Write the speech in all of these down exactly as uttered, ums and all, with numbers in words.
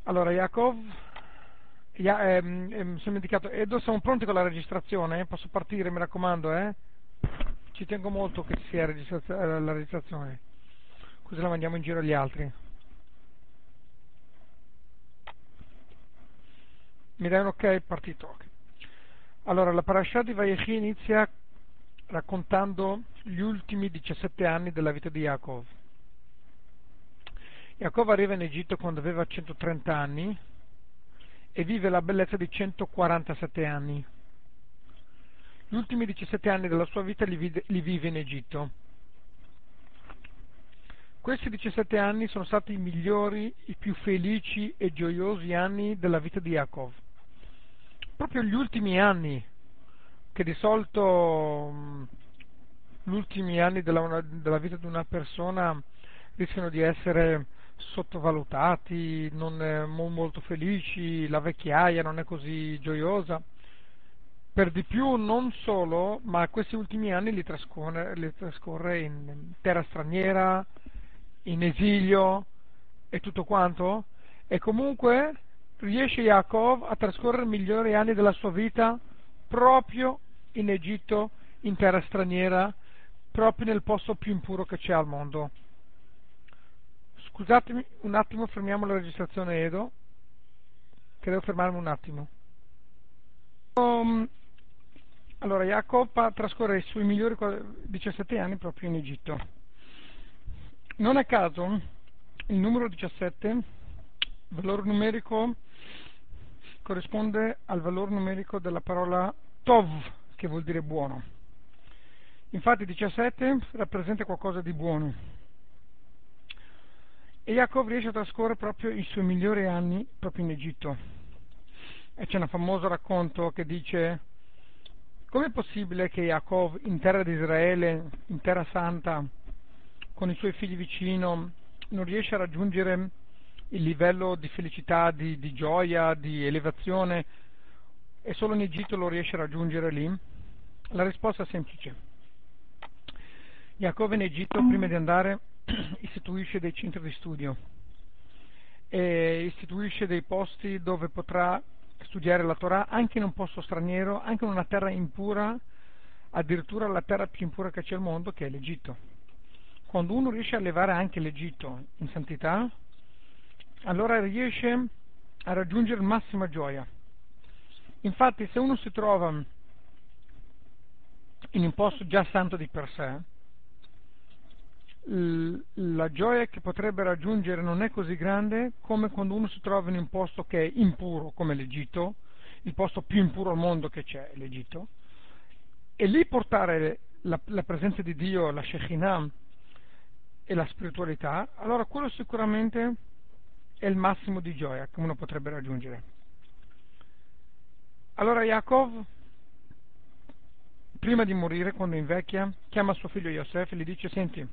Allora, Yaakov, ya, ehm, ehm, sono indicato, Edo, siamo pronti con la registrazione? Posso partire, mi raccomando, eh? Ci tengo molto che ci sia registraz- eh, la registrazione, così la mandiamo in giro agli altri. Mi dai un ok? Partito. Ok. Allora, la parasha di Vayechi inizia raccontando gli ultimi diciassette anni della vita di Yaakov. Yaakov arriva in Egitto quando aveva centotrenta anni e vive la bellezza di centoquarantasette anni. Gli ultimi diciassette anni della sua vita li, vide, li vive in Egitto. Questi diciassette anni sono stati i migliori, i più felici e gioiosi anni della vita di Yaakov. Proprio gli ultimi anni, che di solito mh, gli ultimi anni della, una, della vita di una persona rischiano di essere sottovalutati, non eh, mo- molto felici, la vecchiaia non è così gioiosa. Per di più non solo, ma questi ultimi anni li trascorre, li trascorre in terra straniera, in esilio e tutto quanto, e comunque riesce Yaakov a trascorrere i migliori anni della sua vita proprio in Egitto, in terra straniera, proprio nel posto più impuro che c'è al mondo. Scusatemi un attimo, fermiamo la registrazione Edo, che devo fermarmi un attimo. Um, allora, Yaakov trascorre i suoi migliori diciassette anni proprio in Egitto. Non a caso il numero diciassette, valore numerico, corrisponde al valore numerico della parola tov, che vuol dire buono. Infatti diciassette rappresenta qualcosa di buono. E Yaakov riesce a trascorrere proprio i suoi migliori anni proprio in Egitto. E c'è un famoso racconto che dice: com'è possibile che Yaakov in terra di Israele, in terra santa, con i suoi figli vicino, non riesce a raggiungere il livello di felicità, di, di gioia, di elevazione, e solo in Egitto lo riesce a raggiungere lì? La risposta è semplice. Yaakov in Egitto, prima di andare, istituisce dei centri di studio e istituisce dei posti dove potrà studiare la Torah anche in un posto straniero, anche in una terra impura, addirittura la terra più impura che c'è al mondo, che è l'Egitto. Quando uno riesce a elevare anche l'Egitto in santità, allora riesce a raggiungere massima gioia. Infatti, se uno si trova in un posto già santo di per sé, la gioia che potrebbe raggiungere non è così grande come quando uno si trova in un posto che è impuro come l'Egitto, il posto più impuro al mondo che c'è, l'Egitto, e lì portare la, la presenza di Dio, la Shekinah e la spiritualità, allora quello sicuramente è il massimo di gioia che uno potrebbe raggiungere. Allora Yaakov, prima di morire, quando invecchia, chiama suo figlio Yosef e gli dice: senti,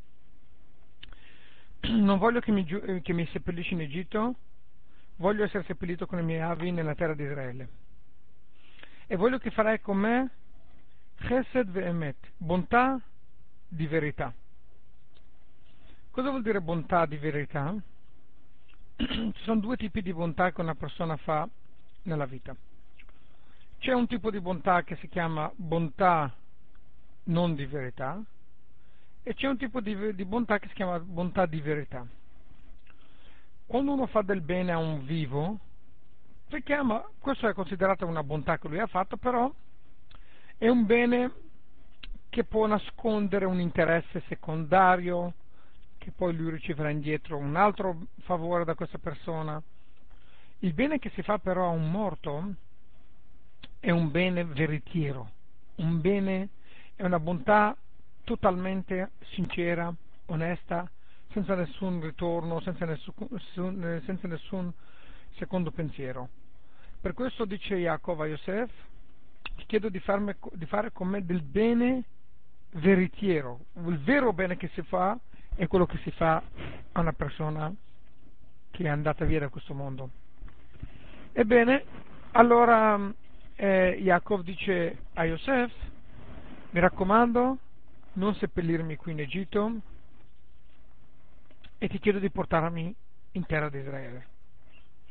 non voglio che mi, giu- che mi seppellisci in Egitto, voglio essere seppellito con i miei avi nella terra di Israele. E voglio che farai con me chesed ve'emet, bontà di verità. Cosa vuol dire bontà di verità? Ci sono due tipi di bontà che una persona fa nella vita. C'è un tipo di bontà che si chiama bontà non di verità, e c'è un tipo di, di bontà che si chiama bontà di verità. Quando uno fa del bene a un vivo, si chiama, questo è considerato una bontà che lui ha fatto, però è un bene che può nascondere un interesse secondario, che poi lui riceverà indietro un altro favore da questa persona. Il bene che si fa però a un morto è un bene veritiero, un bene, è una bontà totalmente sincera, onesta, senza nessun ritorno, senza nessun, senza nessun secondo pensiero. Per questo dice Yaakov a Yosef: ti chiedo di, farmi, di fare con me del bene veritiero. Il vero bene che si fa è quello che si fa a una persona che è andata via da questo mondo. Ebbene, allora eh, Yaakov dice a Yosef: mi raccomando, non seppellirmi qui in Egitto, e ti chiedo di portarmi in terra di Israele.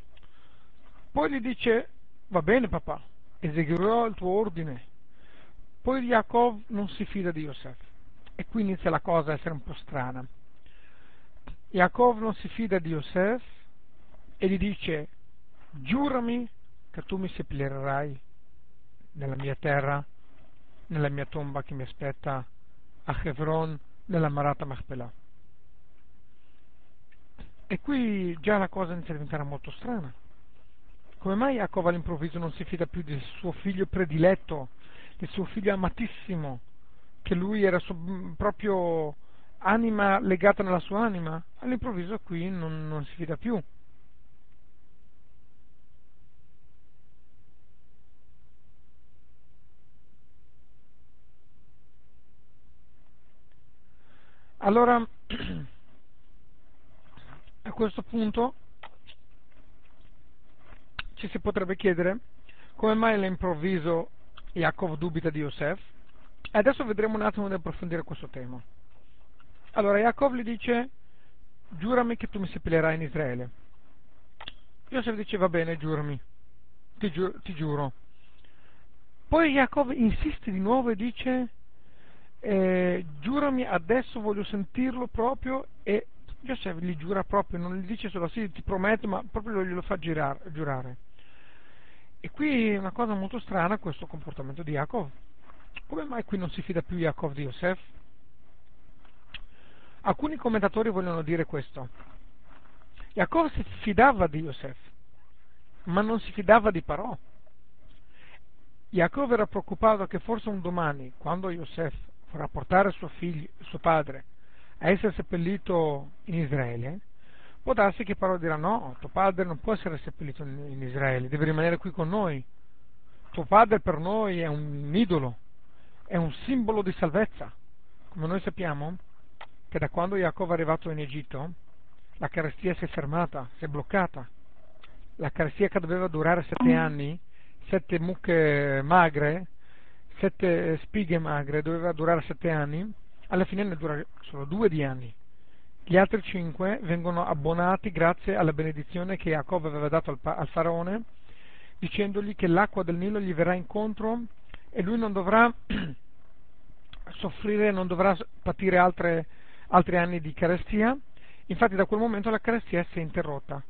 Poi gli dice, va bene papà, eseguirò il tuo ordine. Poi Yaakov non si fida di Yosef, e qui inizia la cosa a essere un po' strana. Yaakov non si fida di Yosef e gli dice, giurami che tu mi seppellirai nella mia terra, nella mia tomba che mi aspetta a Hebron, nella Marata Machpelah. E qui già la cosa inizia a diventare molto strana. Come mai Yaakov all'improvviso non si fida più del suo figlio prediletto, del suo figlio amatissimo, che lui era su, proprio anima legata nella sua anima? All'improvviso qui non, non si fida più. Allora, a questo punto ci si potrebbe chiedere come mai all'improvviso Yaakov dubita di Yosef, e adesso vedremo un attimo di approfondire questo tema. Allora, Yaakov gli dice, giurami che tu mi seppellirai in Israele. Yosef dice, va bene, giurami, ti, giu- ti giuro. Poi Yaakov insiste di nuovo e dice, eh, giurami adesso, voglio sentirlo proprio, e Yosef gli giura proprio, non gli dice solo sì, ti prometto, ma proprio glielo fa girar, giurare. E qui è una cosa molto strana questo comportamento di Yaakov. Come mai qui non si fida più Yaakov di Yosef? Alcuni commentatori vogliono dire questo. Yaakov si fidava di Yosef, ma non si fidava di Parò. Yaakov era preoccupato che forse un domani, quando Yosef vorrà portare suo figlio, suo padre, a essere seppellito in Israele, può darsi che Parò dirà no, tuo padre non può essere seppellito in, in Israele, deve rimanere qui con noi. Tuo padre per noi è un idolo, è un simbolo di salvezza. Come noi sappiamo che da quando Yaakov è arrivato in Egitto, la carestia si è fermata, si è bloccata. La carestia che doveva durare sette anni, sette mucche magre, sette spighe magre, doveva durare sette anni, alla fine ne dura solo due di anni. Gli altri cinque vengono abbonati grazie alla benedizione che Yaakov aveva dato al, pa- al faraone, dicendogli che l'acqua del Nilo gli verrà incontro e lui non dovrà soffrire, non dovrà patire altre, altri anni di carestia. Infatti da quel momento la carestia si è interrotta.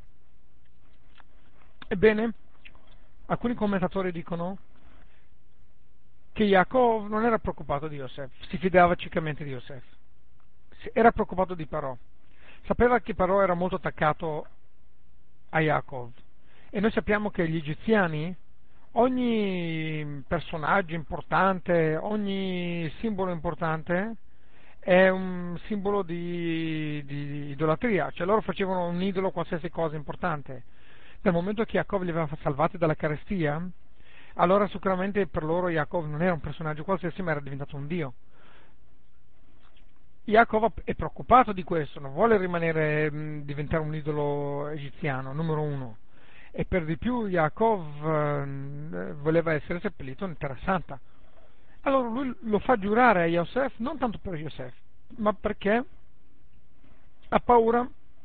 Ebbene, alcuni commentatori dicono che Yaakov non era preoccupato di Yosef, si fidava ciecamente di Yosef, era preoccupato di Parò, sapeva che Parò era molto attaccato a Yaakov, e noi sappiamo che gli egiziani, ogni personaggio importante, ogni simbolo importante è un simbolo di, di idolatria, cioè loro facevano un idolo qualsiasi cosa importante. Nel momento che Yaakov li aveva salvati dalla carestia, allora sicuramente per loro Yaakov non era un personaggio qualsiasi, ma era diventato un dio. Yaakov è preoccupato di questo, non vuole rimanere, mh, diventare un idolo egiziano, numero uno. E per di più Yaakov eh, voleva essere seppellito in Terra Santa. Allora lui lo fa giurare a Yosef, non tanto per Yosef, ma perché ha paura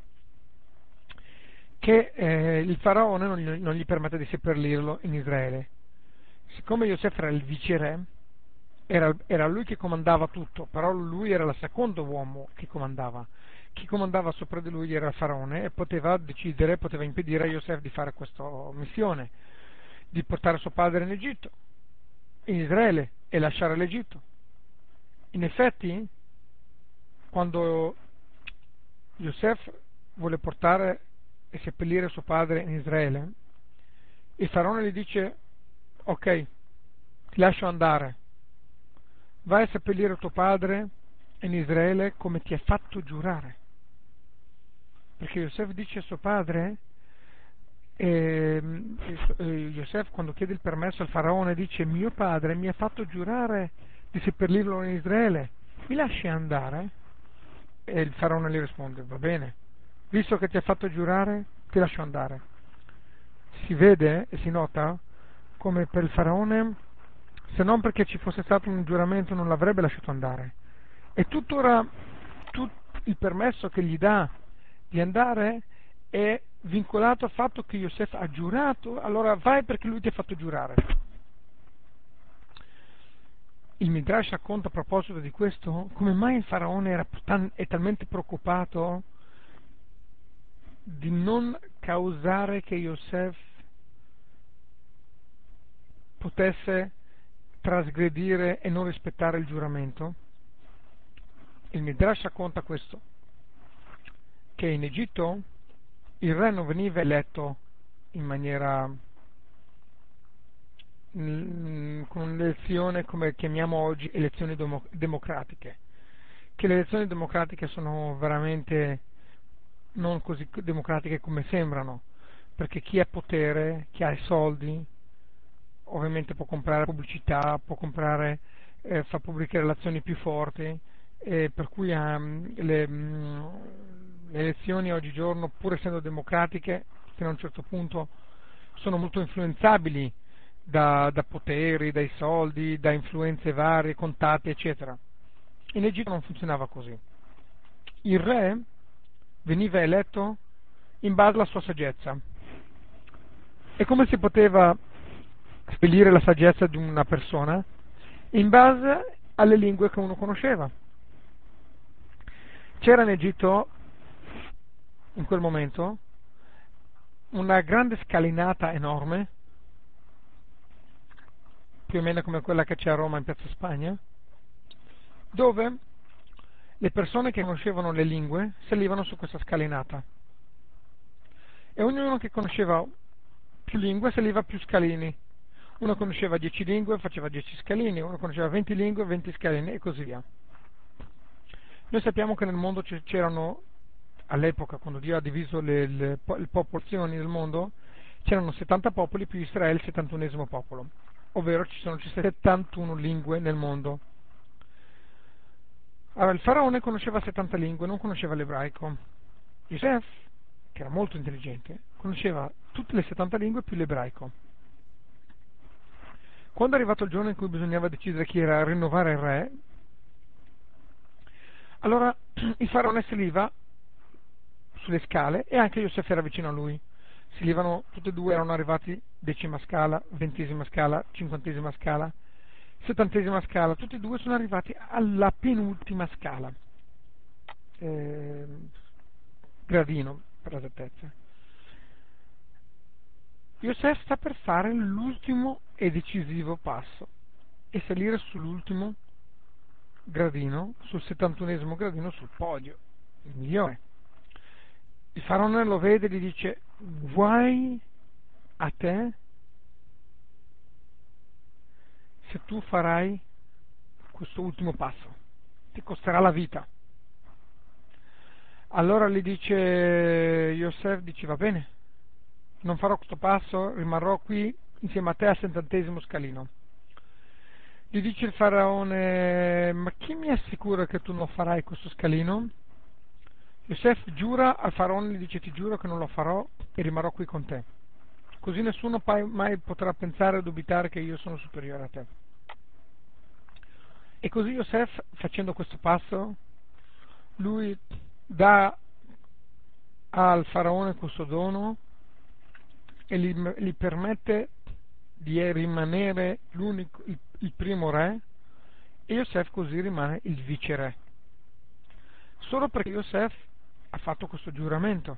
che eh, il faraone non gli, non gli permette di seppellirlo in Israele. Siccome Yosef era il viceré, era, era lui che comandava tutto, però lui era il secondo uomo che comandava. Chi comandava sopra di lui era il faraone e poteva decidere, poteva impedire a Yosef di fare questa missione, di portare suo padre in Egitto, in Israele, e lasciare l'Egitto. In effetti, quando Yosef vuole portare e seppellire suo padre in Israele, il faraone gli dice: ok, ti lascio andare, vai a seppellire tuo padre in Israele come ti ha fatto giurare. Perché Yosef dice a suo padre, eh, eh, Yosef quando chiede il permesso al faraone dice: mio padre mi ha fatto giurare di seppellirlo in Israele, mi lasci andare? E il faraone gli risponde: va bene, visto che ti ha fatto giurare ti lascio andare. Si vede e si nota come per il faraone, se non perché ci fosse stato un giuramento, non l'avrebbe lasciato andare. E tuttora tutto il permesso che gli dà di andare è vincolato al fatto che Yosef ha giurato, allora vai perché lui ti ha fatto giurare. Il Midrash racconta a proposito di questo come mai il faraone era tan- è talmente preoccupato di non causare che Yosef potesse trasgredire e non rispettare il giuramento. Il Midrash racconta questo, che in Egitto il re non veniva eletto in maniera mh, con un'elezione come chiamiamo oggi elezioni demo- democratiche, che le elezioni democratiche sono veramente non così democratiche come sembrano, perché chi ha potere, chi ha i soldi, ovviamente può comprare pubblicità, può comprare, eh, fa pubbliche relazioni più forti, e per cui um, le, um, le elezioni oggigiorno, pur essendo democratiche, fino a un certo punto sono molto influenzabili da, da poteri, dai soldi, da influenze varie, contatti, eccetera. In Egitto non funzionava così. Il re veniva eletto in base alla sua saggezza. E come si poteva stabilire la saggezza di una persona? In base alle lingue che uno conosceva. C'era in Egitto, in quel momento, una grande scalinata enorme, più o meno come quella che c'è a Roma in Piazza Spagna, dove le persone che conoscevano le lingue salivano su questa scalinata. E ognuno che conosceva più lingue saliva più scalini. Uno conosceva dieci lingue, faceva dieci scalini, uno conosceva venti lingue, venti scalini e così via. Noi sappiamo che nel mondo c'erano, all'epoca, quando Dio ha diviso le, le, le popolazioni del mondo, c'erano settanta popoli più Israele, il settantunesimo popolo, ovvero ci sono settantuno lingue nel mondo. Allora, il faraone conosceva settanta lingue, non conosceva l'ebraico. Yosef, che era molto intelligente, conosceva tutte le settanta lingue più l'ebraico. Quando è arrivato il giorno in cui bisognava decidere chi era a rinnovare il re, allora il faraone saliva sulle scale e anche Yosef era vicino a lui. Salivano, tutti e due erano arrivati decima scala, ventesima scala, cinquantesima scala, settantesima scala, tutti e due sono arrivati alla penultima scala, eh, gradino per l'esattezza. Yosef sta per fare l'ultimo e decisivo passo e salire sull'ultimo gradino, sul settantunesimo gradino, sul podio, il migliore. Il faraone lo vede e gli dice: guai a te se tu farai questo ultimo passo, ti costerà la vita. Allora gli dice Yosef, dice: va bene, non farò questo passo, rimarrò qui insieme a te al settantesimo scalino. Gli dice il faraone: ma chi mi assicura che tu non farai questo scalino? Yosef giura al faraone, gli dice: ti giuro che non lo farò e rimarrò qui con te, così nessuno mai potrà pensare o dubitare che io sono superiore a te. E così Yosef, facendo questo passo, lui dà al faraone questo dono e gli, gli permette di rimanere l'unico, il, il primo re, e Yosef così rimane il viceré, solo perché Yosef ha fatto questo giuramento.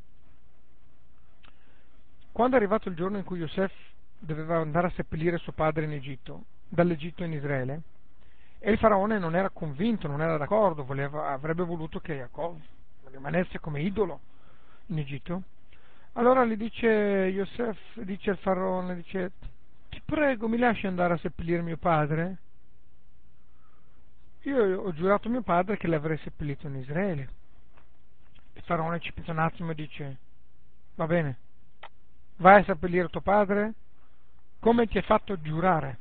Quando è arrivato il giorno in cui Yosef doveva andare a seppellire suo padre in Egitto, dall'Egitto in Israele, e il faraone non era convinto, non era d'accordo, voleva, avrebbe voluto che Jacob rimanesse come idolo in Egitto. Allora gli dice Yosef, dice al faraone, dice: ti prego, mi lasci andare a seppellire mio padre? Io ho giurato a mio padre che l'avrei seppellito in Israele. Il faraone ci pensa un attimo e dice: va bene, vai a seppellire tuo padre come ti hai fatto giurare.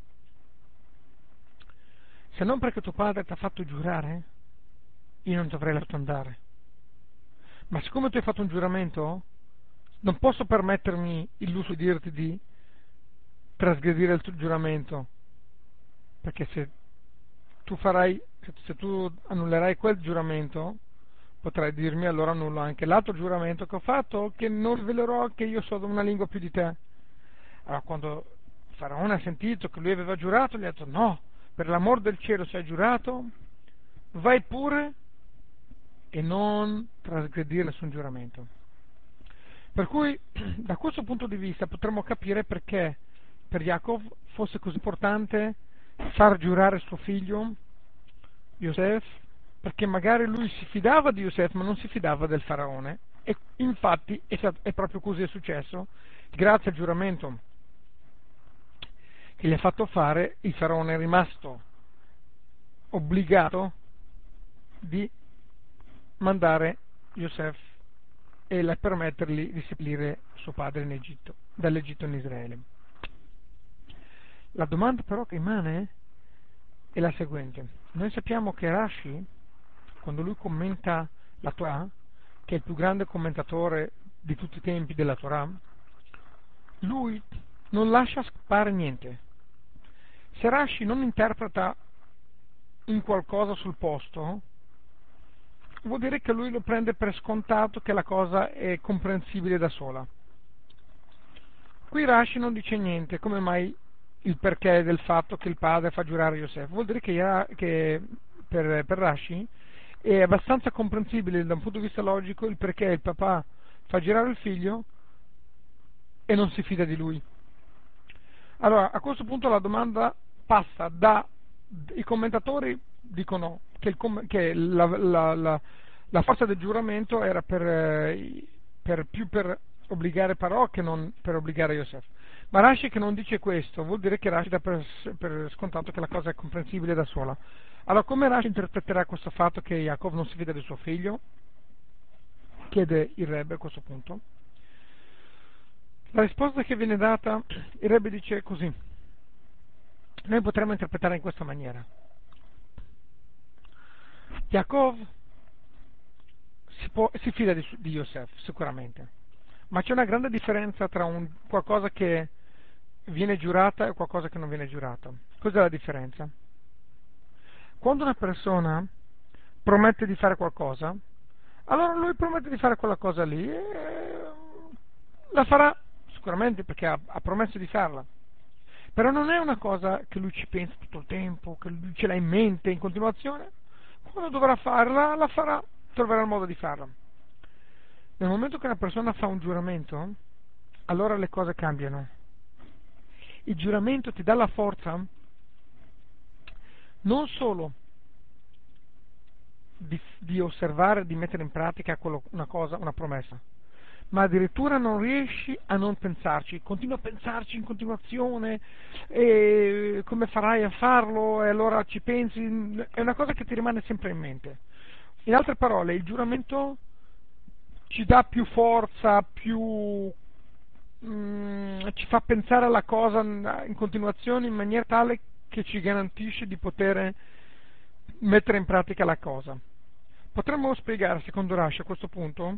Se non perché tuo padre ti ha fatto giurare, io non ti avrei lasciato andare. Ma siccome tu hai fatto un giuramento, non posso permettermi il lusso di dirti di trasgredire il tuo giuramento, perché se tu farai, se tu annullerai quel giuramento, potrai dirmi allora annullo anche l'altro giuramento che ho fatto, che non rivelerò che io so una lingua più di te. Allora quando Faraone ha sentito che lui aveva giurato, gli ha detto no, per l'amor del cielo se hai giurato, vai pure e non trasgredire nessun giuramento. Per cui da questo punto di vista potremmo capire perché per Yaakov fosse così importante far giurare suo figlio Yosef, perché magari lui si fidava di Yosef ma non si fidava del Faraone, e infatti è, stato, è proprio così è successo. Grazie al giuramento che gli ha fatto fare, il Faraone è rimasto obbligato di mandare Yosef e permettergli di seppellire suo padre in Egitto, dall'Egitto in Israele. La domanda però che rimane è la seguente. Noi sappiamo che Rashi, quando lui commenta la Torah, che è il più grande commentatore di tutti i tempi della Torah, lui non lascia scappare niente. Se Rashi non interpreta un qualcosa sul posto, vuol dire che lui lo prende per scontato che la cosa è comprensibile da sola. Qui Rashi non dice niente, come mai il perché del fatto che il padre fa giurare Yosef. Vuol dire che, che per, per Rashi è abbastanza comprensibile da un punto di vista logico il perché il papà fa girare il figlio e non si fida di lui. Allora, a questo punto la domanda passa da... i commentatori dicono che, il, che la, la, la, la forza del giuramento era per, per più per obbligare Parò che non per obbligare Yosef. Ma Rashi che non dice questo vuol dire che Rashi dà per, per scontato che la cosa è comprensibile da sola. Allora come Rashi interpreterà questo fatto che Yaakov non si fida del suo figlio? Chiede il Rebbe a questo punto. La risposta che viene data, il Rebbe dice così: noi potremmo interpretare in questa maniera. Yaakov si, può, si fida di, di Yosef sicuramente, ma c'è una grande differenza tra un qualcosa che viene giurata e qualcosa che non viene giurata. Cos'è la differenza? Quando una persona promette di fare qualcosa, allora lui promette di fare quella cosa lì e la farà sicuramente perché ha, ha promesso di farla. Però non è una cosa che lui ci pensa tutto il tempo, che lui ce l'ha in mente in continuazione. Quando dovrà farla, la farà, troverà il modo di farla. Nel momento che una persona fa un giuramento, allora le cose cambiano. Il giuramento ti dà la forza non solo di, di osservare, di mettere in pratica quello, una cosa, una promessa, ma addirittura non riesci a non pensarci, continui a pensarci in continuazione, e come farai a farlo, e allora ci pensi, è una cosa che ti rimane sempre in mente. In altre parole, il giuramento ci dà più forza, più mm, ci fa pensare alla cosa in continuazione in maniera tale che ci garantisce di poter mettere in pratica la cosa. Potremmo spiegare, secondo Rashi, a questo punto,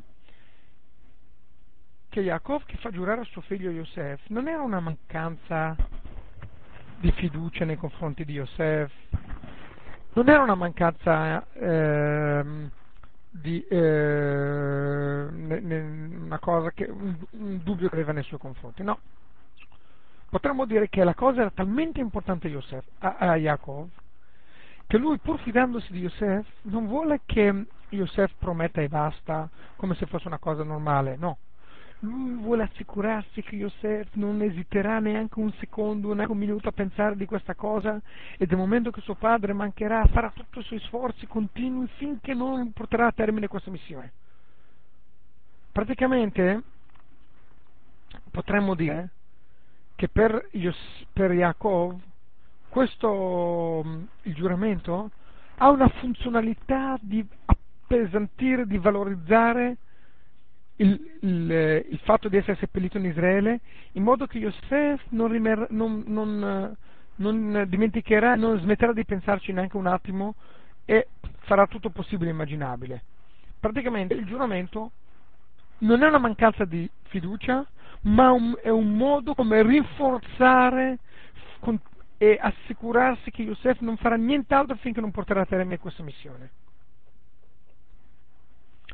che Yaakov che fa giurare a suo figlio Yosef non era una mancanza di fiducia nei confronti di Yosef, non era una mancanza eh, di eh, ne, ne, una cosa che un, un dubbio che aveva nei suoi confronti, no. Potremmo dire che la cosa era talmente importante a Yosef, a, a Yaakov, che lui, pur fidandosi di Yosef, non vuole che Yosef prometta e basta come se fosse una cosa normale, no. Lui vuole assicurarsi che Yosef non esiterà neanche un secondo, neanche un minuto a pensare di questa cosa, e nel momento che suo padre mancherà farà tutti i suoi sforzi continui finché non porterà a termine questa missione. Praticamente potremmo dire che per, Yos- per Yaakov questo, il giuramento, ha una funzionalità di appesantire, di valorizzare Il, il, il fatto di essere seppellito in Israele, in modo che Yosef non, rimer, non, non, non dimenticherà, non smetterà di pensarci neanche un attimo e farà tutto possibile e immaginabile. Praticamente il giuramento non è una mancanza di fiducia, ma un, è un modo come rinforzare con, e assicurarsi che Yosef non farà nient'altro finché non porterà a termine questa missione.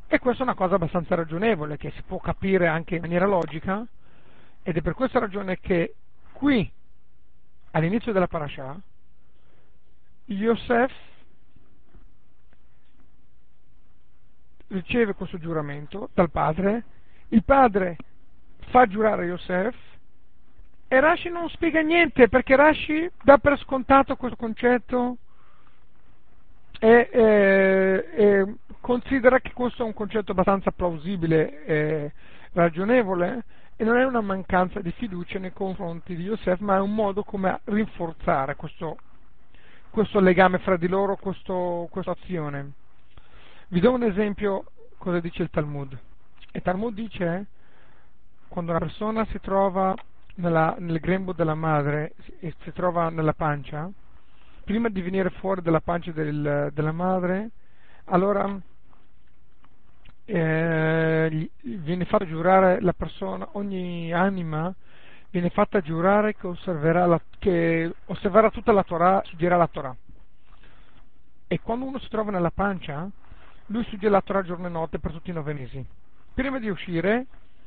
E questa è una cosa abbastanza ragionevole, che si può capire anche in maniera logica, ed è per questa ragione che qui, all'inizio della parasha, Yosef riceve questo giuramento dal padre, il padre fa giurare Yosef, e Rashi non spiega niente, perché Rashi dà per scontato questo concetto e, e, e considera che questo è un concetto abbastanza plausibile e ragionevole, e non è una mancanza di fiducia nei confronti di Yosef, ma è un modo come rinforzare questo, questo legame fra di loro, questo, questa azione. Vi do un esempio cosa dice il Talmud. Il Talmud dice: quando una persona si trova nella, nel grembo della madre e si trova nella pancia, prima di venire fuori dalla pancia del, della madre, allora eh, viene fatta giurare la persona, ogni anima viene fatta giurare che osserverà, la, che osserverà tutta la Torah, studierà la Torah. E quando uno si trova nella pancia, lui studia la Torah giorno e notte per tutti i nove mesi. Prima di uscire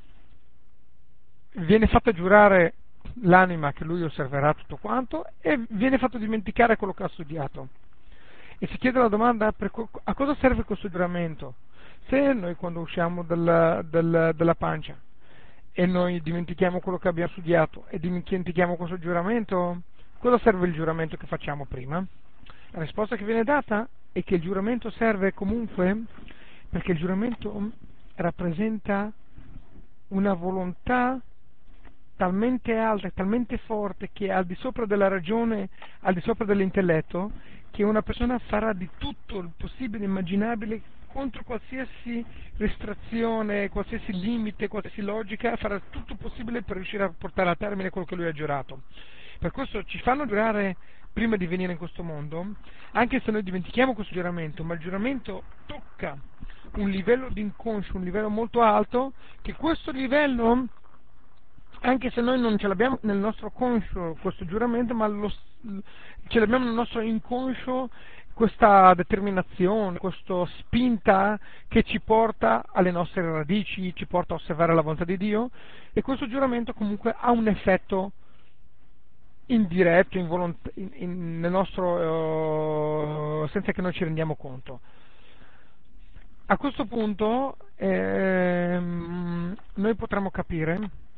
viene fatta giurare l'anima che lui osserverà tutto quanto, e viene fatto dimenticare quello che ha studiato. E si chiede la domanda: per co- a cosa serve questo giuramento? Se noi, quando usciamo dalla, dalla, dalla pancia e noi dimentichiamo quello che abbiamo studiato e dimentichiamo questo giuramento, cosa serve il giuramento che facciamo prima? La risposta che viene data è che il giuramento serve comunque perché il giuramento rappresenta una volontà talmente alta e talmente forte, che è al di sopra della ragione, al di sopra dell'intelletto, che una persona farà di tutto il possibile e immaginabile contro qualsiasi restrizione, qualsiasi limite, qualsiasi logica, farà tutto possibile per riuscire a portare a termine quello che lui ha giurato. Per questo ci fanno giurare prima di venire in questo mondo, anche se noi dimentichiamo questo giuramento, ma il giuramento tocca un livello di inconscio, un livello molto alto, che questo livello, anche se noi non ce l'abbiamo nel nostro conscio questo giuramento, ma lo, ce l'abbiamo nel nostro inconscio, questa determinazione, questa spinta che ci porta alle nostre radici, ci porta a osservare la volontà di Dio, e questo giuramento comunque ha un effetto indiretto, involont- in, in, nel nostro, uh, senza che noi ci rendiamo conto. A questo punto ehm, noi potremo capire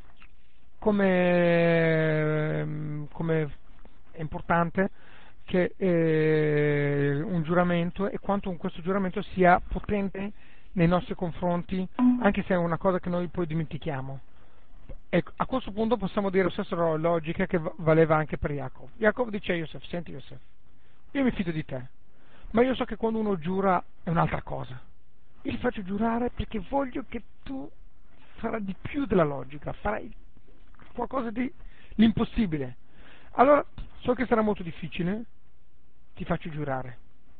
come, come è importante che eh, un giuramento, e quanto questo giuramento sia potente nei nostri confronti, anche se è una cosa che noi poi dimentichiamo. E a questo punto possiamo dire la stessa logica che valeva anche per Jacob. Jacob dice a Yosef: senti Yosef, io mi fido di te, ma io so che quando uno giura è un'altra cosa. Io ti faccio giurare perché voglio che tu farai di più della logica, farai qualcosa di l'impossibile. Allora, so che sarà molto difficile, ti faccio giurare.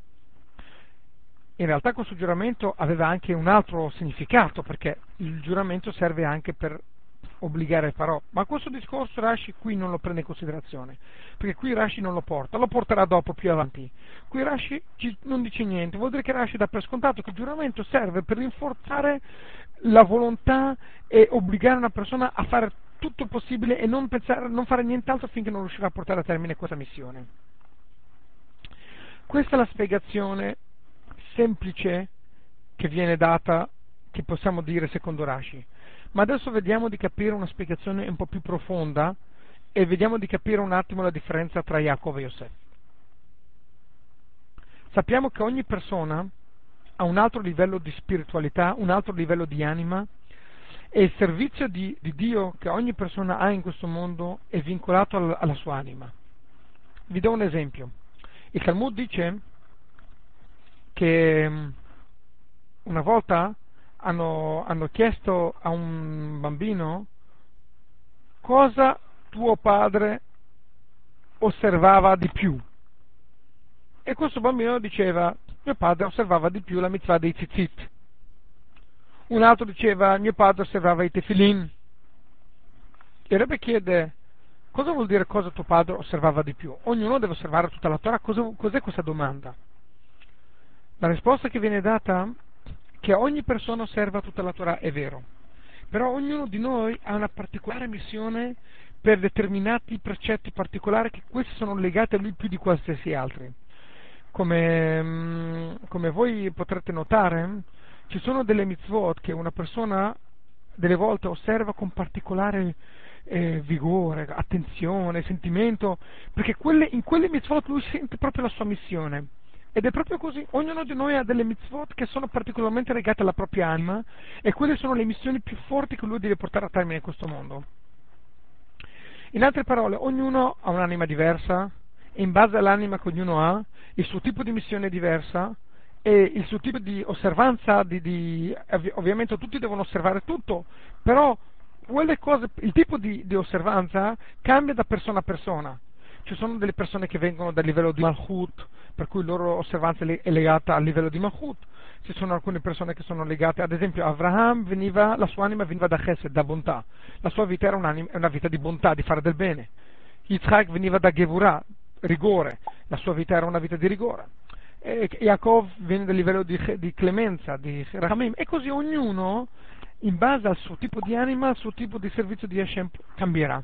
In realtà questo giuramento aveva anche un altro significato, perché il giuramento serve anche per obbligare il Parò, ma questo discorso Rashi qui non lo prende in considerazione, perché qui Rashi non lo porta, lo porterà dopo, più avanti. Qui Rashi non dice niente, vuol dire che Rashi dà per scontato che il giuramento serve per rinforzare la volontà e obbligare una persona a fare tutto il possibile e non, pensare, non fare nient'altro finché non riuscirà a portare a termine questa missione. Questa è la spiegazione semplice che viene data, che possiamo dire secondo Rashi. Ma adesso vediamo di capire una spiegazione un po' più profonda e vediamo di capire un attimo la differenza tra Jacob e Yosef. Sappiamo che ogni persona ha un altro livello di spiritualità, un altro livello di anima, e il servizio di, di Dio che ogni persona ha in questo mondo è vincolato alla, alla sua anima. Vi do un esempio. Il Talmud dice che una volta hanno, hanno chiesto a un bambino cosa tuo padre osservava di più, e questo bambino diceva: mio padre osservava di più la mitzvah dei tzitzit. Un altro diceva: mio padre osservava i tefillin. Il Rebbe chiede: cosa vuol dire cosa tuo padre osservava di più? Ognuno deve osservare tutta la Torah. Cosa, cos'è questa domanda? La risposta che viene data è che ogni persona osserva tutta la Torah è vero, però ognuno di noi ha una particolare missione per determinati precetti particolari, che questi sono legati a lui più di qualsiasi altri. Come, come voi potrete notare, ci sono delle mitzvot che una persona delle volte osserva con particolare eh, vigore, attenzione, sentimento, perché quelle, in quelle mitzvot lui sente proprio la sua missione. Ed è proprio così, ognuno di noi ha delle mitzvot che sono particolarmente legate alla propria anima, e quelle sono le missioni più forti che lui deve portare a termine in questo mondo. In altre parole, ognuno ha un'anima diversa, e in base all'anima che ognuno ha, il suo tipo di missione è diversa, e il suo tipo di osservanza, di, di, ovviamente tutti devono osservare tutto, però quelle cose, il tipo di, di osservanza cambia da persona a persona. Ci sono delle persone che vengono dal livello di Malchut, per cui la loro osservanza è legata al livello di Malchut. Ci sono alcune persone che sono legate, ad esempio Avraham veniva, la sua anima veniva da Chesed, da bontà. La sua vita era una vita di bontà, di fare del bene. Yitzhak veniva da Gevurah, rigore. La sua vita era una vita di rigore. E Yaakov viene dal livello di, di clemenza, di Rachamim. E così ognuno, in base al suo tipo di anima, al suo tipo di servizio di Hashem, cambierà.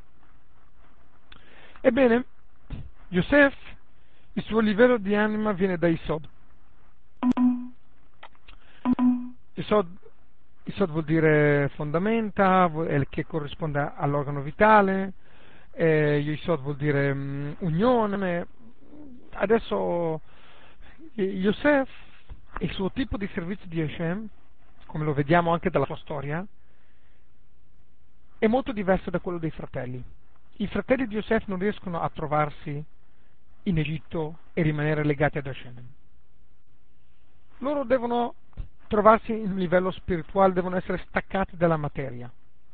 Ebbene, Yosef, il suo livello di anima viene da Isod. Isod, Isod vuol dire fondamenta, che corrisponde all'organo vitale, eh, Isod vuol dire um, unione. Adesso Yosef, il suo tipo di servizio di Hashem, come lo vediamo anche dalla sua storia, è molto diverso da quello dei fratelli. I fratelli di Yosef non riescono a trovarsi in Egitto e rimanere legati ad Hashem. Loro devono trovarsi in un livello spirituale, devono essere staccati dalla materia.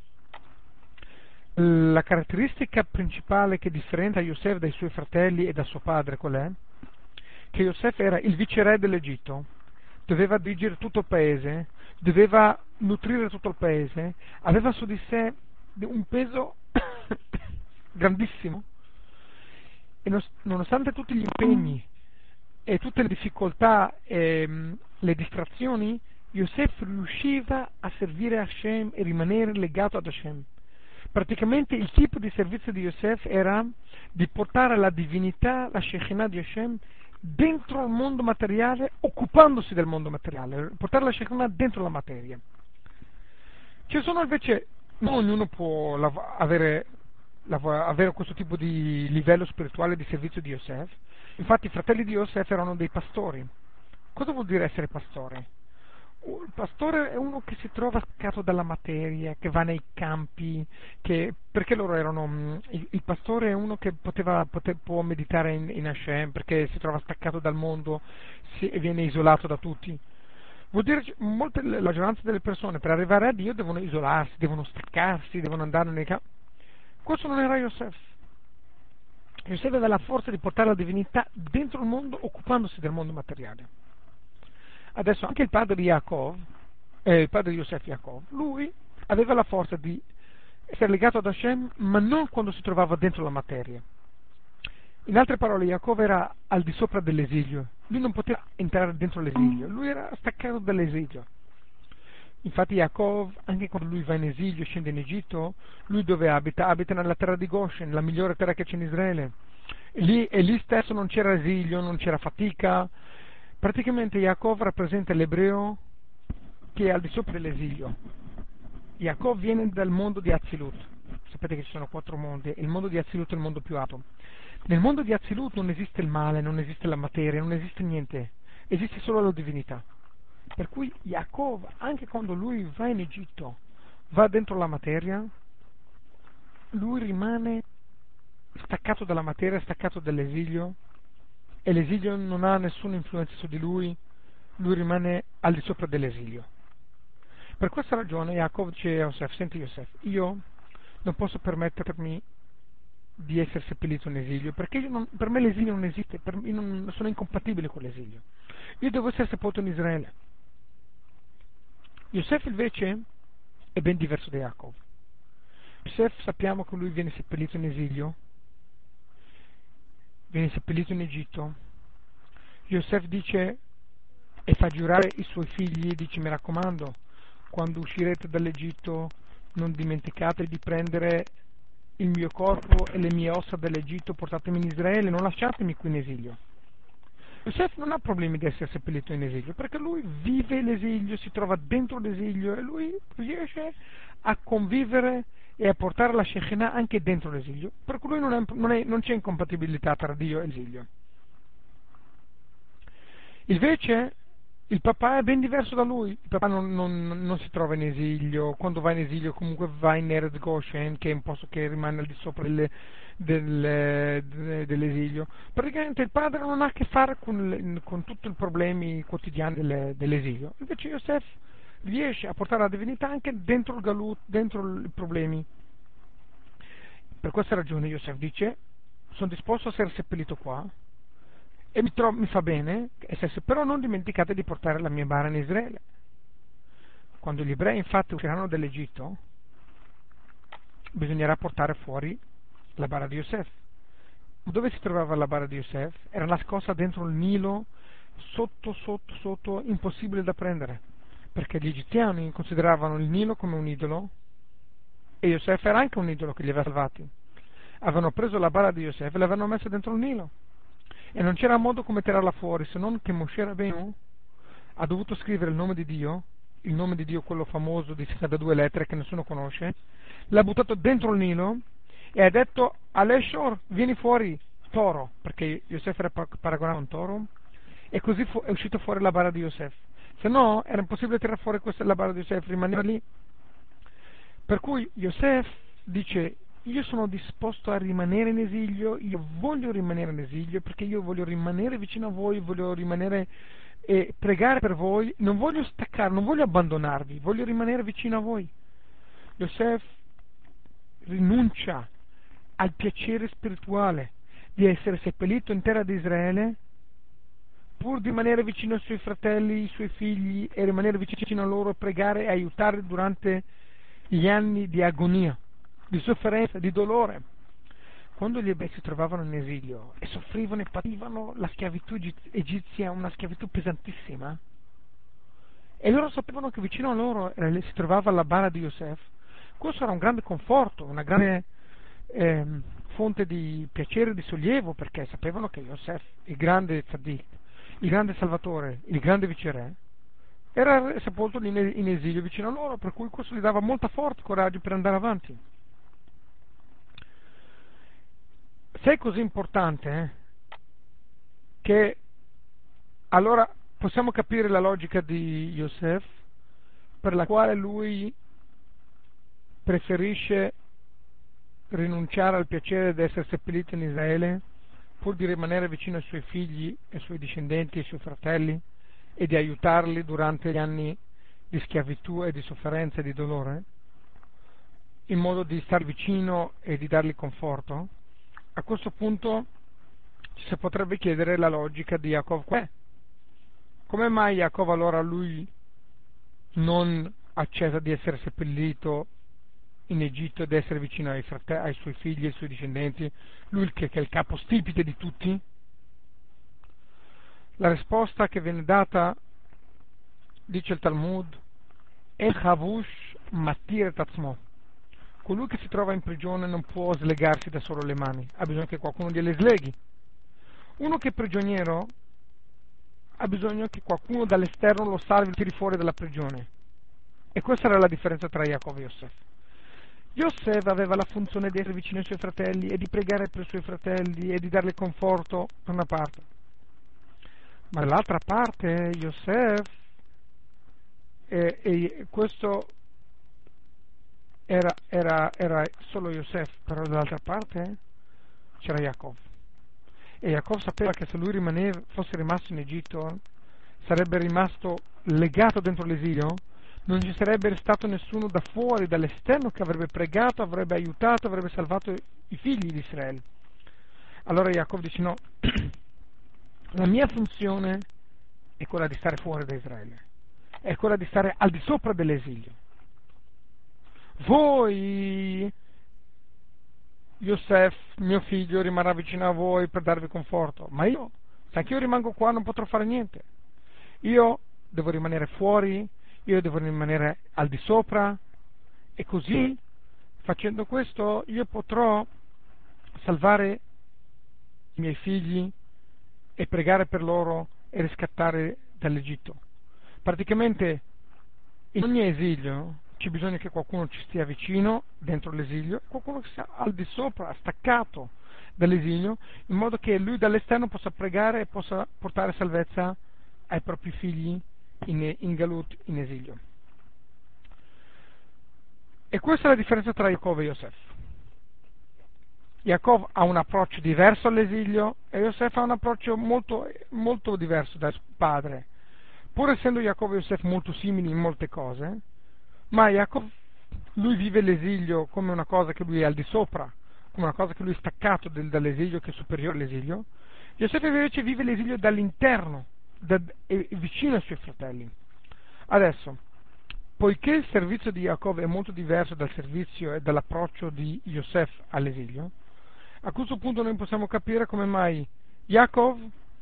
La caratteristica principale che differenzia Yosef dai suoi fratelli e da suo padre qual è? Che Yosef era il viceré dell'Egitto, doveva dirigere tutto il paese, doveva nutrire tutto il paese, aveva su di sé un peso grandissimo, e nonostante tutti gli impegni e tutte le difficoltà e mh, le distrazioni, Yosef riusciva a servire Hashem e rimanere legato ad Hashem. Praticamente il tipo di servizio di Yosef era di portare la divinità, la Shekinah di Hashem, dentro il mondo materiale, occupandosi del mondo materiale, portare la Shekinah dentro la materia. Ci sono invece, non ognuno può lav- avere avere questo tipo di livello spirituale di servizio di Yosef. Infatti i fratelli di Yosef erano dei pastori. Cosa vuol dire essere pastore? Il pastore è uno che si trova staccato dalla materia, che va nei campi, che, perché loro erano, il, il pastore è uno che poteva, pote, può meditare in, in Hashem, perché si trova staccato dal mondo si, e viene isolato da tutti. Vuol dire che molte, la maggioranza delle persone per arrivare a Dio devono isolarsi, devono staccarsi, devono andare nei campi. Questo non era Yosef. Yosef aveva la forza di portare la divinità dentro il mondo, occupandosi del mondo materiale. Adesso anche il padre di Yaakov, eh, il padre di Yosef Yaakov, lui aveva la forza di essere legato ad Hashem, ma non quando si trovava dentro la materia. In altre parole, Yaakov era al di sopra dell'esilio, lui non poteva entrare dentro l'esilio, lui era staccato dall'esilio. Infatti Yaakov, anche quando lui va in esilio, scende in Egitto, lui dove abita? Abita nella terra di Goshen, la migliore terra che c'è in Israele. E lì, e lì stesso non c'era esilio, non c'era fatica. Praticamente Yaakov rappresenta l'ebreo che è al di sopra dell'esilio. Yaakov viene dal mondo di Azilut. Sapete che ci sono quattro mondi, il mondo di Azilut è il mondo più alto. Nel mondo di Azilut non esiste il male, non esiste la materia, non esiste niente, esiste solo la divinità. Per cui Yaakov, anche quando lui va in Egitto, va dentro la materia, lui rimane staccato dalla materia, staccato dall'esilio, e l'esilio non ha nessuna influenza su di lui, lui rimane al di sopra dell'esilio. Per questa ragione Yaakov dice a Yosef: senti Yosef, io non posso permettermi di essere seppellito in esilio, perché io non, per me l'esilio non esiste, per, io non, sono incompatibile con l'esilio, io devo essere sepolto in Israele. Yosef invece è ben diverso da Yaakov. Yosef sappiamo che lui viene seppellito in esilio, viene seppellito in Egitto. Yosef dice: e fa giurare i suoi figli, dice: mi raccomando, quando uscirete dall'Egitto non dimenticate di prendere il mio corpo e le mie ossa dall'Egitto, portatemi in Israele, non lasciatemi qui in esilio. Yosef non ha problemi di essere seppellito in esilio, perché lui vive l'esilio, si trova dentro l'esilio e lui riesce a convivere e a portare la Shekinah anche dentro l'esilio, per cui lui non, è, non, è, non c'è incompatibilità tra Dio e l'esilio. Invece il papà è ben diverso da lui, il papà non, non, non si trova in esilio, quando va in esilio comunque va in Eretz Goshen, che è un posto che rimane al di sopra delle, delle, delle, dell'esilio. Praticamente il padre non ha a che fare con, le, con tutti i problemi quotidiani delle, dell'esilio, invece Yosef riesce a portare la divinità anche dentro il galut, dentro i problemi. Per questa ragione Yosef dice: sono disposto a essere seppellito qua e mi, tro- mi fa bene, però non dimenticate di portare la mia bara in Israele. Quando gli ebrei infatti usciranno dall'Egitto, bisognerà portare fuori la bara di Yosef. Dove si trovava la bara di Yosef? Era nascosta dentro il Nilo, sotto, sotto, sotto, impossibile da prendere, perché gli egiziani consideravano il Nilo come un idolo e Yosef era anche un idolo che li aveva salvati. Avevano preso la bara di Yosef e l'avevano messa dentro il Nilo e non c'era modo come tirarla fuori, se non che Moshe Rabbeinu ha dovuto scrivere il nome di Dio, il nome di Dio quello famoso di sessantadue lettere che nessuno conosce, l'ha buttato dentro il Nilo e ha detto: Aleshor, vieni fuori, toro, perché Yosef era paragonato a un toro, e così fu- è uscito fuori la bara di Yosef. Se no era impossibile tirare fuori questa la bara di Yosef, rimaneva lì. Per cui Yosef dice: io sono disposto a rimanere in esilio, io voglio rimanere in esilio perché io voglio rimanere vicino a voi, voglio rimanere e pregare per voi, non voglio staccare, non voglio abbandonarvi, voglio rimanere vicino a voi. Yosef rinuncia al piacere spirituale di essere seppellito in terra di Israele pur di rimanere vicino ai suoi fratelli, ai suoi figli e rimanere vicino a loro e pregare e aiutarli durante gli anni di agonia, di sofferenza, di dolore. Quando gli ebrei si trovavano in esilio e soffrivano e pativano la schiavitù egizia, una schiavitù pesantissima, e loro sapevano che vicino a loro eh, si trovava la bara di Yosef, questo era un grande conforto, una grande eh, fonte di piacere e di sollievo, perché sapevano che Yosef, il grande tzaddik, il grande salvatore, il grande viceré, era sepolto in esilio vicino a loro, per cui questo gli dava molta forza e coraggio per andare avanti. Se è così importante, eh, che allora possiamo capire la logica di Yosef, per la quale lui preferisce rinunciare al piacere di essere seppellito in Israele pur di rimanere vicino ai suoi figli, ai suoi discendenti, ai suoi fratelli e di aiutarli durante gli anni di schiavitù e di sofferenza e di dolore, in modo di star vicino e di dargli conforto. A questo punto ci si potrebbe chiedere la logica di Yaakov. Qual è? Come mai Yaakov allora lui non accetta di essere seppellito in Egitto, di essere vicino ai, frate- ai suoi figli, ai suoi discendenti, lui che, che è il capo stipite di tutti? La risposta che viene data, dice il Talmud, è Chavush Matir Tatzmo. Colui che si trova in prigione non può slegarsi da solo le mani, ha bisogno che qualcuno gliele sleghi. Uno che è prigioniero ha bisogno che qualcuno dall'esterno lo salvi e tiri fuori dalla prigione. E questa era la differenza tra Yaakov e Yosef. Yosef aveva la funzione di essere vicino ai suoi fratelli e di pregare per i suoi fratelli e di dargli conforto da una parte. Ma dall'altra parte Yosef, e, e questo era, era, era solo Yosef, però dall'altra parte c'era Yaakov. E Yaakov sapeva che se lui rimaneva, fosse rimasto in Egitto, sarebbe rimasto legato dentro l'esilio, non ci sarebbe stato nessuno da fuori, dall'esterno, che avrebbe pregato, avrebbe aiutato, avrebbe salvato i figli di Israele. Allora Yaakov dice: no, la mia funzione è quella di stare fuori da Israele, è quella di stare al di sopra dell'esilio. Voi, Yosef, mio figlio, rimarrà vicino a voi per darvi conforto, ma io, se anche io rimango qua, non potrò fare niente. io devo rimanere fuori, io devo rimanere al di sopra, e così, facendo questo, io potrò salvare i miei figli e pregare per loro e riscattare dall'Egitto. Praticamente in ogni esilio c'è bisogno che qualcuno ci stia vicino, dentro l'esilio, qualcuno che sia al di sopra, staccato dall'esilio, in modo che lui dall'esterno possa pregare e possa portare salvezza ai propri figli in, in Galut, in esilio. E questa è la differenza tra Yaakov e Yosef. Yaakov ha un approccio diverso all'esilio e Yosef ha un approccio molto, molto diverso dal padre. Pur essendo Yaakov e Yosef molto simili in molte cose, ma Yaakov, lui vive l'esilio come una cosa che lui è al di sopra, come una cosa che lui è staccato del, dall'esilio, che è superiore all'esilio. Yosef invece vive l'esilio dall'interno, da, è vicino ai suoi fratelli. Adesso, poiché il servizio di Yaakov è molto diverso dal servizio e dall'approccio di Yosef all'esilio, a questo punto noi possiamo capire come mai Yaakov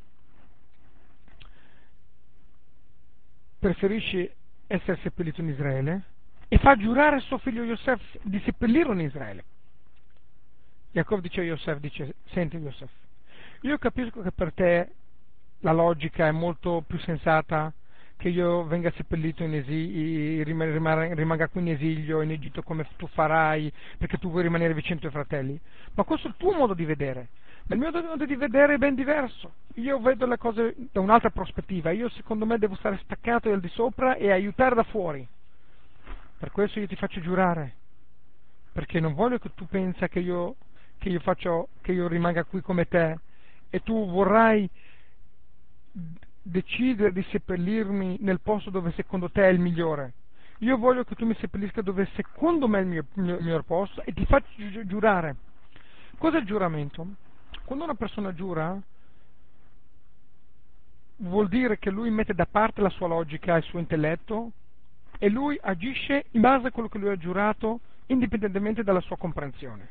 preferisce essere seppellito in Israele e fa giurare a suo figlio Yosef di seppellirlo in Israele. Yaakov dice a Yosef, dice, senti Yosef, io capisco che per te la logica è molto più sensata che io venga seppellito in esilio, rimanga qui in esilio in Egitto come tu farai, perché tu vuoi rimanere vicino ai tuoi fratelli. Ma questo è il tuo modo di vedere. Ma il mio modo di vedere è ben diverso. Io vedo le cose da un'altra prospettiva. Io secondo me devo stare staccato dal di sopra e aiutare da fuori. Per questo io ti faccio giurare, perché non voglio che tu pensi che io, che io faccio, che io rimanga qui come te e tu vorrai decidere di seppellirmi nel posto dove secondo te è il migliore. Io voglio che tu mi seppellisca dove secondo me è il mio, mio, miglior posto e ti faccio gi- giurare. Cos'è il giuramento? Quando una persona giura vuol dire che lui mette da parte la sua logica e il suo intelletto e lui agisce in base a quello che lui ha giurato indipendentemente dalla sua comprensione.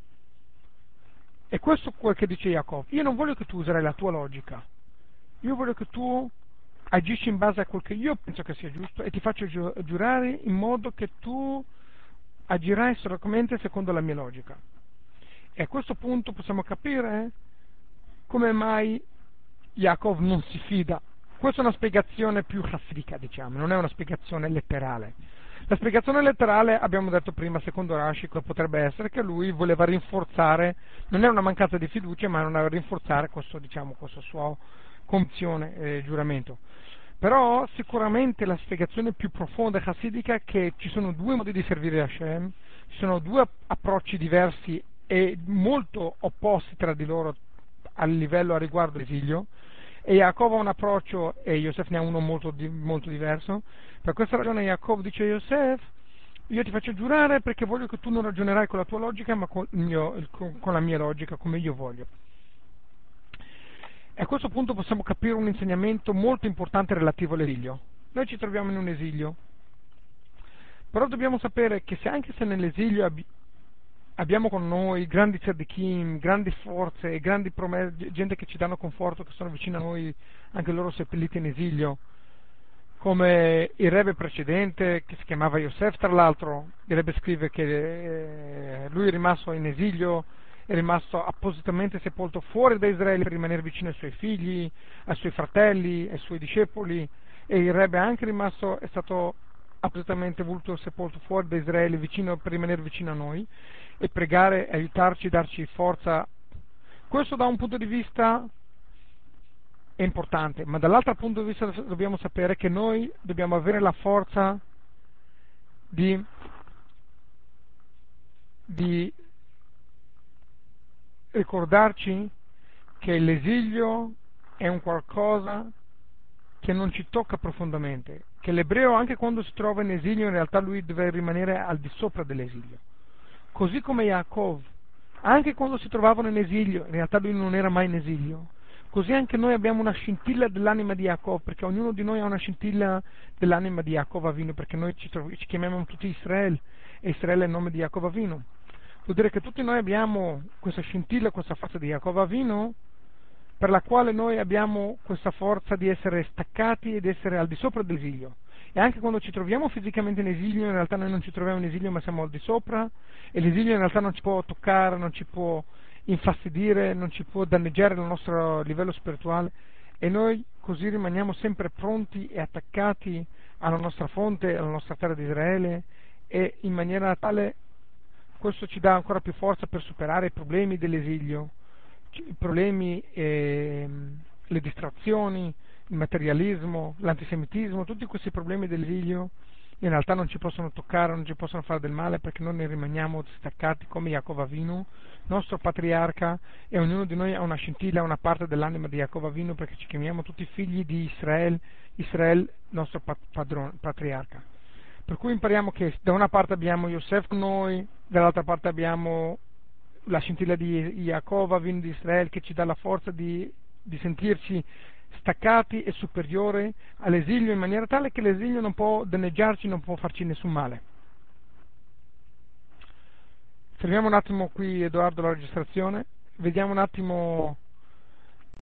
E questo è quel che dice Yaakov. Io non voglio che tu userai la tua logica. Io voglio che tu agisci in base a quel che io penso che sia giusto e ti faccio giu- giurare in modo che tu agirai solamente secondo la mia logica. E a questo punto possiamo capire come mai Yaakov non si fida. Questa è una spiegazione più chassidica, diciamo, non è una spiegazione letterale. La spiegazione letterale, abbiamo detto prima, secondo Rashi, potrebbe essere che lui voleva rinforzare, non è una mancanza di fiducia, ma voleva rinforzare questo, diciamo, questo suo convinzione e giuramento. Però sicuramente la spiegazione più profonda e chassidica è che ci sono due modi di servire Hashem, ci sono due approcci diversi e molto opposti tra di loro a livello a riguardo dell'esilio, e Yaakov ha un approccio e Yosef ne ha uno molto, molto diverso. Per questa ragione Yaakov dice a Yosef, io ti faccio giurare perché voglio che tu non ragionerai con la tua logica ma con, il mio, con, con la mia logica, come io voglio. E a questo punto possiamo capire un insegnamento molto importante relativo all'esilio. Noi ci troviamo in un esilio, però dobbiamo sapere che se anche se nell'esilio ab- abbiamo con noi grandi tzadikim, grandi forze e grandi promesse, gente che ci danno conforto, che sono vicino a noi, anche loro seppelliti in esilio, come il Rebbe precedente, che si chiamava Yosef tra l'altro. Il Rebbe scrive che eh, lui è rimasto in esilio, è rimasto appositamente sepolto fuori da Israele per rimanere vicino ai suoi figli, ai suoi fratelli, ai suoi discepoli, e il Rebbe è anche rimasto, è stato appositamente voluto sepolto fuori da Israele vicino, per rimanere vicino a noi e pregare, aiutarci, darci forza. Questo da un punto di vista è importante, ma dall'altro punto di vista dobbiamo sapere che noi dobbiamo avere la forza di, di ricordarci che l'esilio è un qualcosa che non ci tocca profondamente, che l'ebreo anche quando si trova in esilio in realtà lui deve rimanere al di sopra dell'esilio, così come Yaakov, anche quando si trovavano in esilio in realtà lui non era mai in esilio, così anche noi abbiamo una scintilla dell'anima di Yaakov, perché ognuno di noi ha una scintilla dell'anima di Yaakov Avinu, perché noi ci, trovi, ci chiamiamo tutti Israele e Israele è il nome di Yaakov Avinu. Vuol dire che tutti noi abbiamo questa scintilla, questa faccia di Yaakov Avinu, per la quale noi abbiamo questa forza di essere staccati ed essere al di sopra dell'esilio. E anche quando ci troviamo fisicamente in esilio, in realtà noi non ci troviamo in esilio ma siamo al di sopra, e l'esilio in realtà non ci può toccare, non ci può infastidire, non ci può danneggiare il nostro livello spirituale, e noi così rimaniamo sempre pronti e attaccati alla nostra fonte, alla nostra terra di Israele, e in maniera tale questo ci dà ancora più forza per superare i problemi dell'esilio, i problemi, eh, le distrazioni, il materialismo, l'antisemitismo. Tutti questi problemi dell'esilio in realtà non ci possono toccare, non ci possono fare del male, perché noi ne rimaniamo staccati come Yaakov Avinu, nostro patriarca, e ognuno di noi ha una scintilla, una parte dell'anima di Yaakov Avinu, perché ci chiamiamo tutti figli di Israele, Israele nostro padron, patriarca. Per cui impariamo che da una parte abbiamo Yosef con noi, dall'altra parte abbiamo la scintilla di Yaakov Avinu di Israele, che ci dà la forza di, di sentirci staccati e superiori all'esilio, in maniera tale che l'esilio non può danneggiarci, non può farci nessun male. Fermiamo un attimo qui, Edoardo, la registrazione, vediamo un attimo